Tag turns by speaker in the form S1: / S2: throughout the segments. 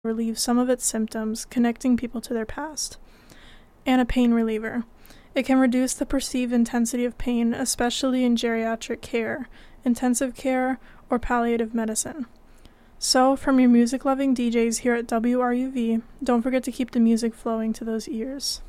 S1: relieve some of its symptoms, connecting people to their past. And a pain reliever. It can reduce the perceived intensity of pain, especially in geriatric care, intensive care, or palliative medicine. So, from your music-loving DJs here at WRUV, don't forget to keep the music flowing to those ears.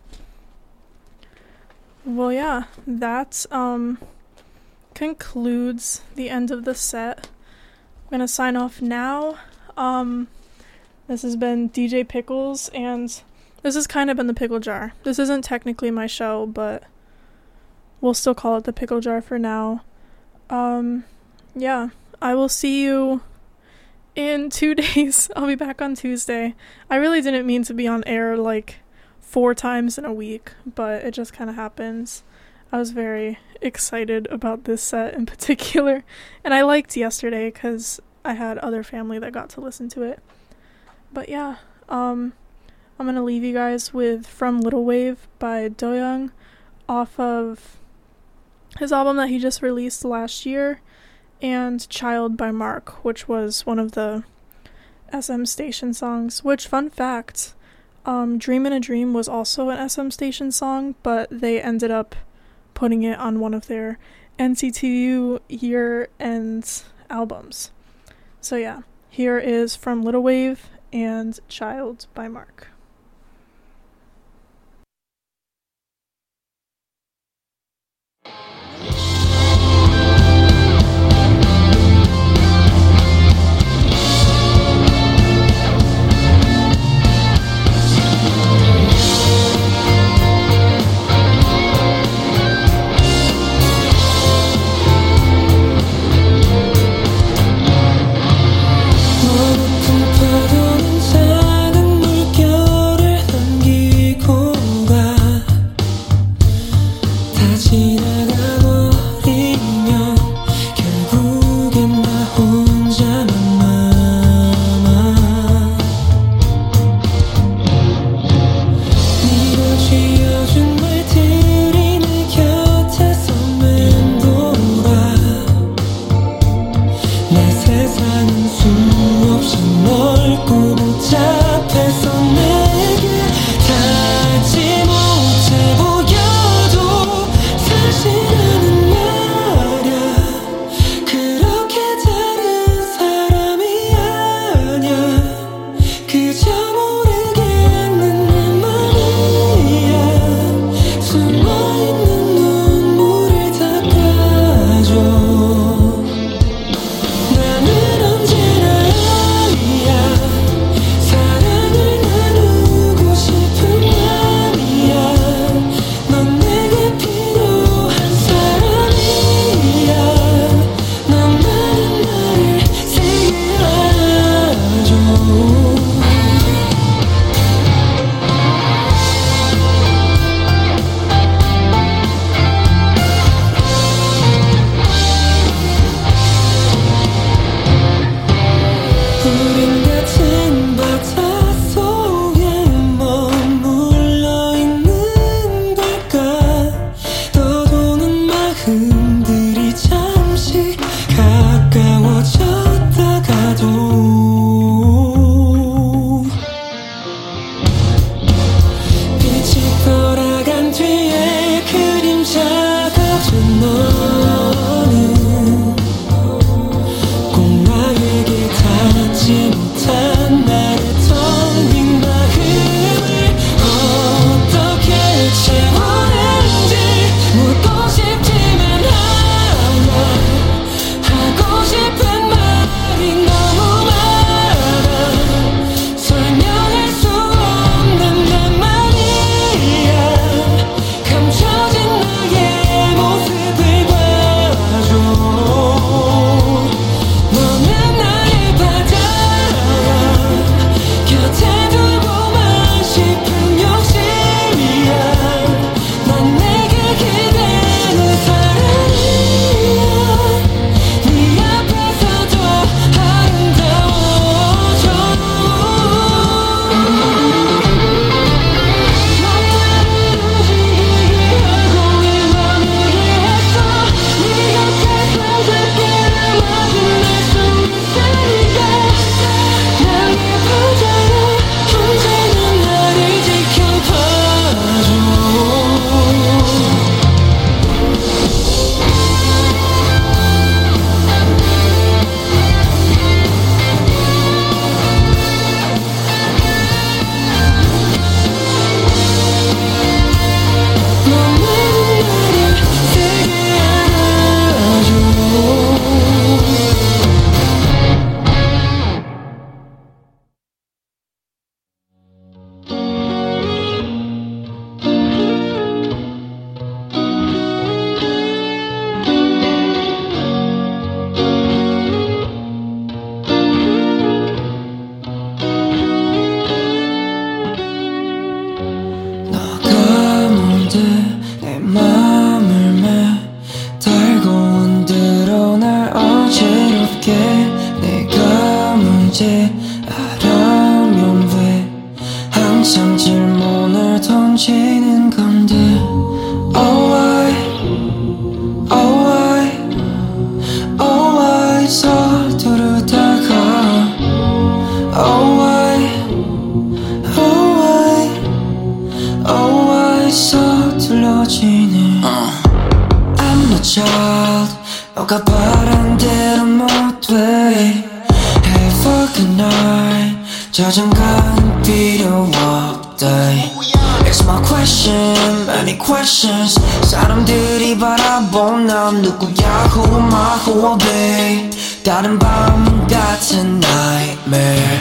S1: Well, yeah, that concludes the end of the set. I'm gonna sign off now. This has been DJ Pickles, and this has kind of been the Pickle Jar. This isn't technically my show, but we'll still call it the Pickle Jar for now. Yeah, I will see you in 2 days. I'll be back on Tuesday. I really didn't mean to be on air like 4 times in a week, but it just kind of happens. I was very excited about this set in particular, and I liked yesterday because I had other family that got to listen to it. But yeah, I'm gonna leave you guys with From Little Wave by Doyoung off of his album that he just released last year, and Child by Mark, which was one of the SM Station songs, which, fun fact, Dream in a Dream was also an SM Station song, but they ended up putting it on one of their NCTU year-end albums. So yeah, here is From Little Wave and Child by Mark.
S2: 너가 바란 대로 못돼 Have a good night 자장가는 필요 없대 It's my question, many questions 사람들이 바라본 난 누구야 Who am I, who are they 다른 밤 같은 nightmare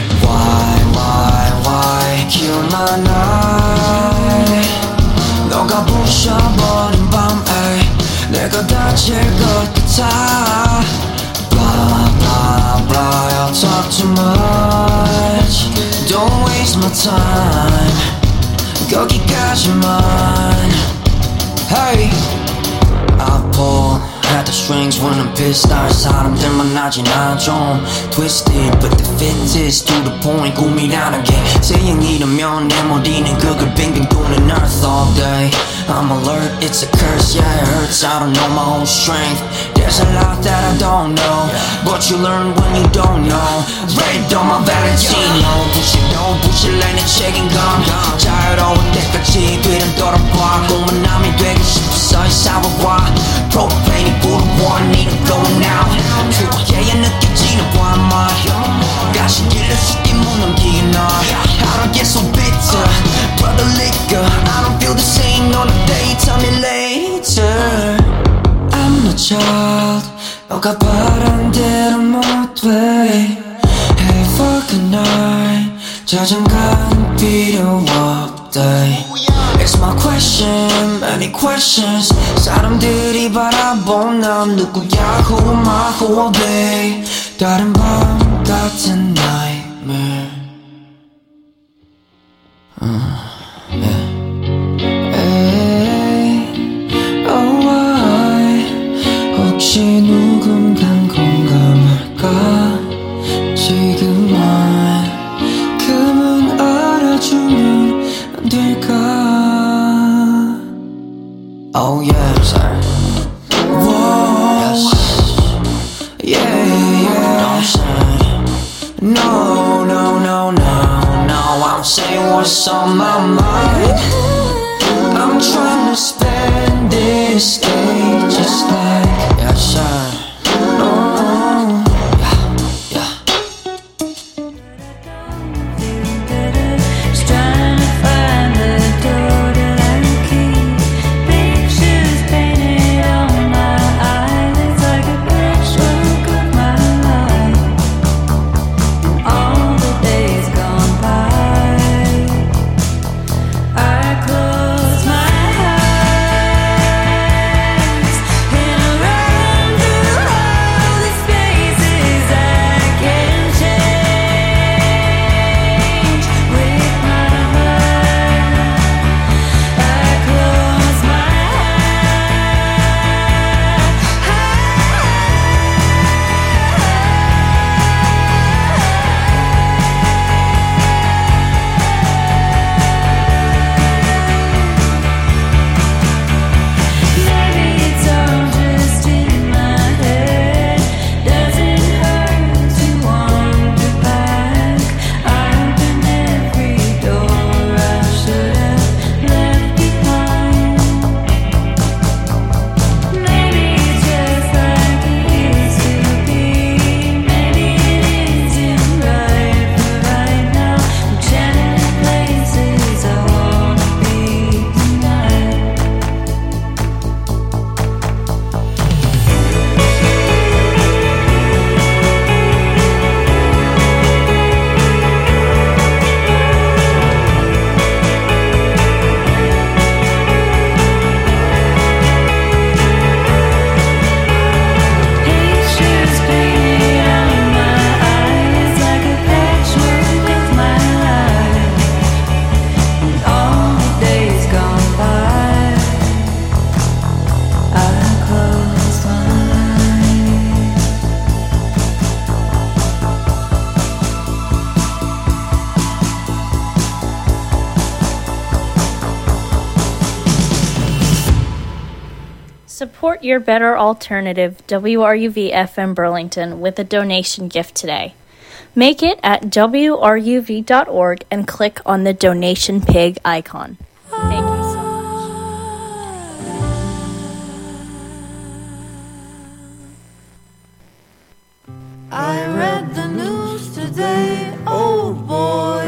S2: Why 기억나 날 너가 부셔버린 밤에 내가 다칠 것 같아 Blah I'll talk too much Don't waste my time 거기까지만 Hey I pull at the strings when I'm pissed out 사람들 만나진 않아 좀 Twisted but the fit is to the point 꿈이라는 게 태양이라면 내 머리는 그걸 빙빙 도는 earth all day I'm alert, it's a curse, yeah it hurts I don't know my own strength There's a lot that I don't know But you learn when you don't know Red on my Valentino 부실래 내 책임감 자유로울 때까지 뒤를 돌아봐 공만남이 되고 싶어서 이 싸워봐 Propane 불어와 need I'm going out 추억에 느껴지는 밤만 가시길래 쉽게 못 넘기게 널 I don't get so bitter Brother liquor I don't feel the same on a day Tell me later I'm not child 너가 바란 대로 못돼 Have a good night 자장가는 필요 없대 It's my question, many questions 사람들이 바라본 난 누구야 Who am I, who are they 다른 밤 같은 nightmare Oh why 혹시 누군간 공감할까 지금만큼은 알아주면 안 될까 Oh yeah Whoa Yeah Don't say No I'm saying what's on my mind I'm trying to spend this day just like Yes sir
S3: Support your better alternative, WRUV FM Burlington, with a donation gift today. Make it at wruv.org and click on the donation pig icon. Thank you so much.
S2: I read the news today, oh boy,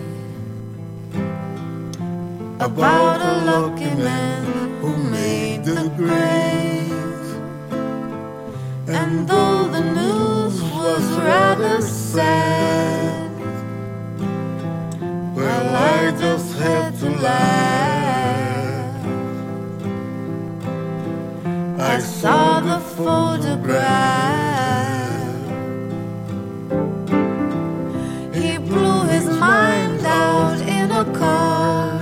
S2: about a lucky man who made the grave. And though the news was rather sad, well, I just had to laugh. I saw the photograph. He blew his mind out in a car.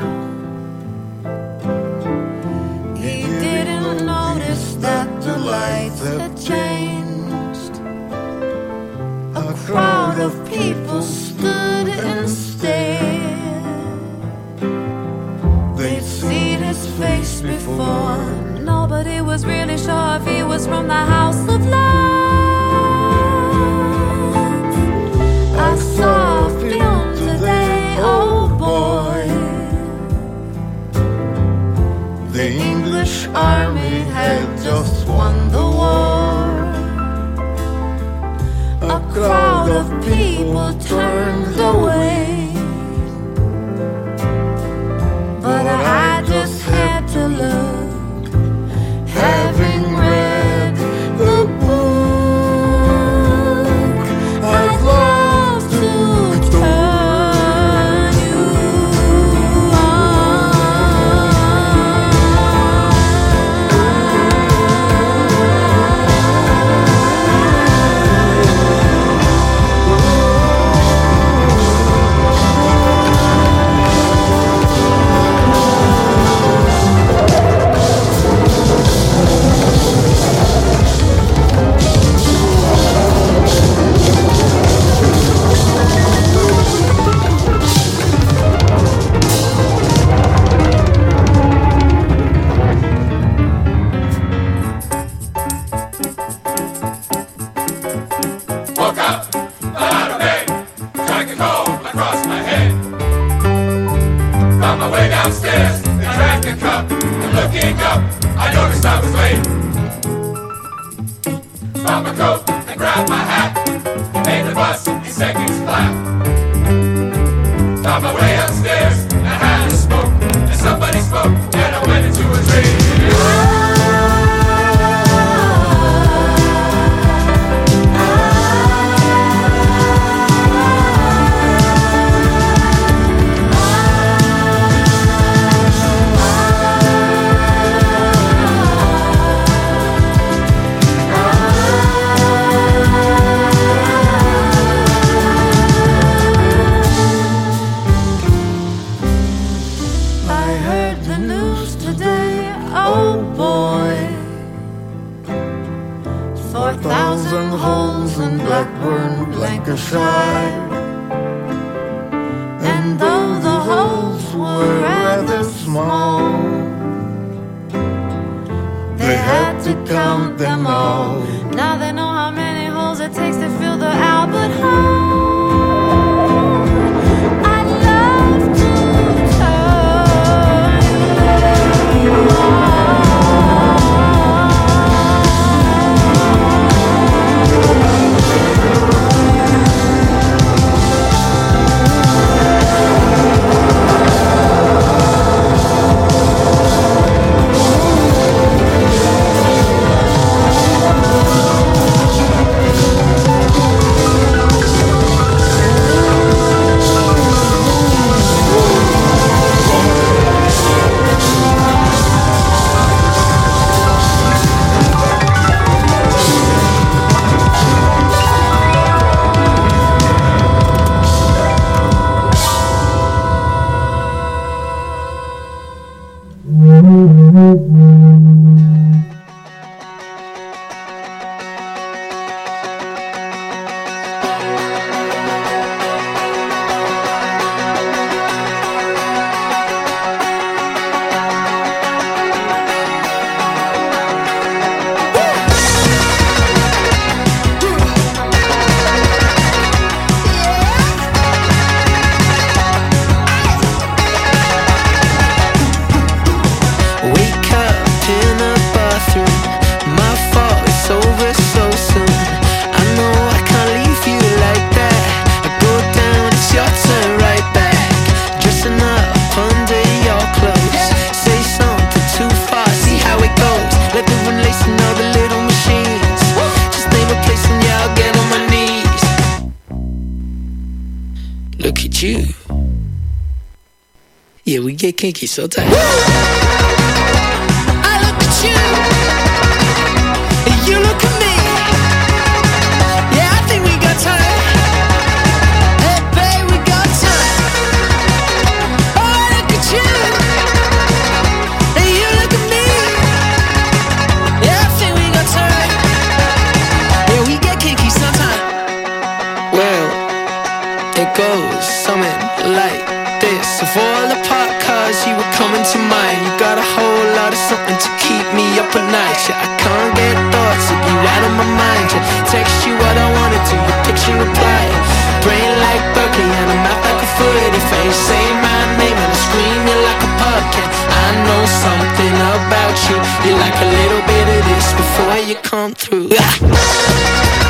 S2: He didn't notice that the lights had changed. A crowd of people stood and stared. They'd seen his face before. Nobody was really sure if he was from the House of Love. I saw a film today, oh boy. The English army had just won the war. A crowd of people turned away, but I just had to look, having read the book. I'd love to turn you
S4: Woke up, fell out of bed, drank a cold across my head. Found my way downstairs and drank a cup. And looking up, I noticed I was late. Found my coat and grabbed my hat. Made the bus in seconds flat. Found my way upstairs and I had a smoke. And somebody spoke and I went into a dream.
S2: I heard the news today, oh boy. 4,000 holes in Blackburn, Lancashire. And though the holes were rather small, they had to count them all. Now they know how many holes it takes to fill the Albert Hall. I'd love to turn you on.
S5: Yeah, we get kinky so tight.
S2: I look at you, and you look at me. Yeah, I think we got time. Hey, babe, we got time. Oh, I look at you, and you look at me. Yeah, I think we got time. Yeah, we get kinky sometime.
S5: Well, it goes something like this. Of all the pop cars you were coming to mind, you got a whole lot of something to keep me up at night. Yeah, I can't get thoughts of you out of my mind. Yeah, text you what I wanted to, your picture reply. Brain like Berkeley and I'm out like a foot. If I ain't say my name and I scream you like a pumpkin, I know something about you. You like a little bit of this before you come through.